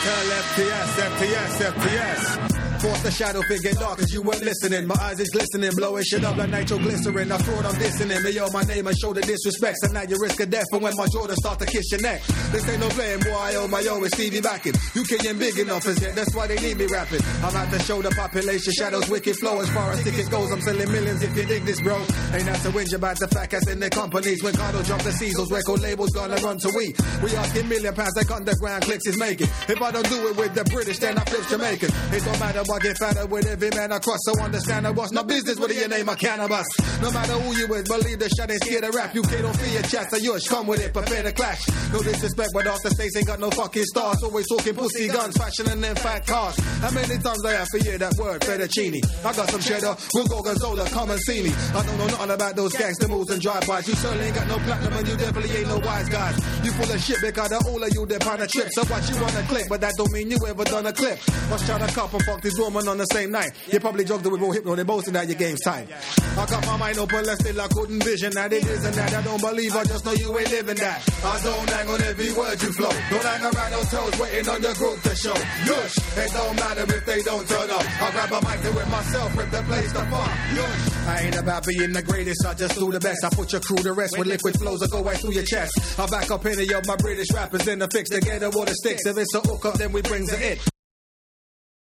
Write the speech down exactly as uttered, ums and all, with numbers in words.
Tell F T S, F T S, F T S. Force the shadow figure dark cause you weren't listening. My eyes is glistening, blowing shit up like nitroglycerin. I thought I'm dissing him. Yo, my name and show the disrespect. So now you risk of death. And when my Jordan start to kiss your neck, this ain't no playing, boy. I owe my yo, it's Stevie backing. U K ain't big enough as yet. That's why they need me rapping. I'm out to show the population shadows wicked flow. As far as ticket goes, I'm selling millions if you dig this, bro. Ain't have to whinge about the fact that's in the companies. When Cardo drop the C's, those record labels gonna run to we. We asking million pounds like underground clicks is making. If I don't do it with the British, then I flip Jamaican. It don't matter what get fatter with every man across. So understand I was no business with your name, a cannabis. No matter who you is, believe the shot ain't scared of rap. You can't don't fear your chats, so yours come with it, prepare to clash. No disrespect, but off the stage ain't got no fucking stars. Always talking pussy guns, fashion and them fat cars. How many times I have to hear that word, fettuccine? I got some cheddar, we'll go Gonzola, come and see me. I don't know nothing about those gangster moves and drive-bys. You certainly ain't got no platinum and you definitely ain't no wise guys. You full of shit because of all of you dip on a trip. So what you wanna click, but that don't mean you ever done a clip. Was trying to cup and fuck this woman on the same night. You probably jogged with more hypno, they boasting that your game's tight. I got my mind open, let's still I couldn't vision that it is and that. I don't believe, I just know you ain't living that. I don't hang on every word you flow. Don't hang around no toes waiting on your group to show. Yush, it don't matter if they don't turn up. I grab a mic to it myself, rip the place to fuck. Yush. I ain't about being the greatest, I just do the best. I put your crew to rest with liquid flows that go right through your chest. I back up any of my British rappers in the fix to get the water sticks. If it's a hook up, then we brings the it.